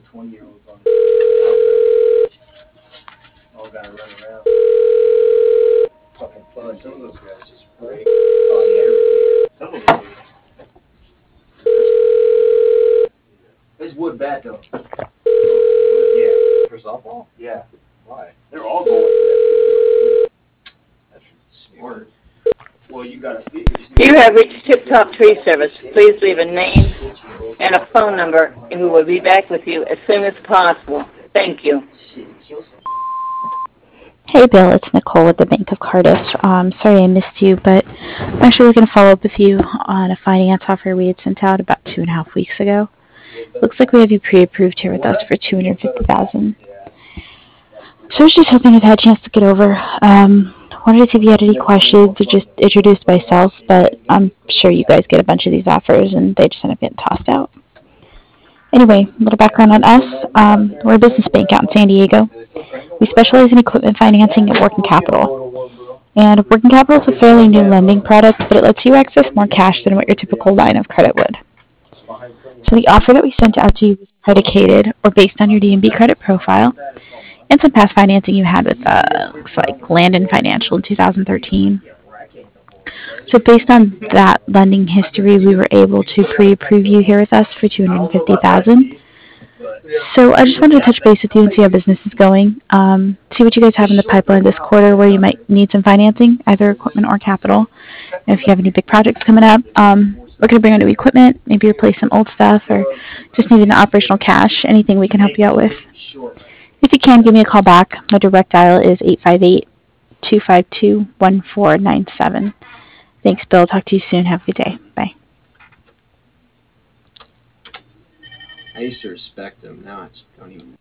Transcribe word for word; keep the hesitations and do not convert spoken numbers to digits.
twenty-year-olds on the all gotta run around. Fucking fun. Some of those guys just break on everything. Some of them do. It's wood bat though. Yeah. For softball? Yeah. Why? They're all going for that. That's smart. Well, you gotta figure. You have reached Tip Top Tree Service. Please leave a name and a phone number, and we will be back with you as soon as possible. Thank you. Hey Bill, it's Nicole with the Bank of Cardiff. Um, sorry I missed you, but I'm actually looking to follow up with you on a finance offer we had sent out about two and a half weeks ago. Looks like we have you pre-approved here with us for two hundred fifty thousand dollars. So I was just hoping I've had a chance to get over. Um, wanted to see if you had any questions or just introduce myself, but I'm sure you guys get a bunch of these offers and they just end up getting tossed out. Anyway, a little background on us. Um, we're a business bank out in San Diego. We specialize in equipment financing and working capital. And working capital is a fairly new lending product, but it lets you access more cash than what your typical line of credit would. So the offer that we sent out to you was predicated or based on your D and B credit profile and some past financing you had with, uh, looks like Landon Financial in two thousand thirteen. So based on that lending history, we were able to pre-approve you here with us for two hundred fifty thousand dollars. So I just wanted to touch base with you and see how business is going. Um, see what you guys have in the pipeline this quarter where you might need some financing, either equipment or capital. And if you have any big projects coming up, um, looking to bring on new equipment, maybe replace some old stuff, or just needing operational cash, anything we can help you out with. If you can, give me a call back. My direct dial is eight five eight, two five two, one four nine seven. Thanks, Bill. Talk to you soon. Have a good day. Bye. I used to respect him. Now I just don't even.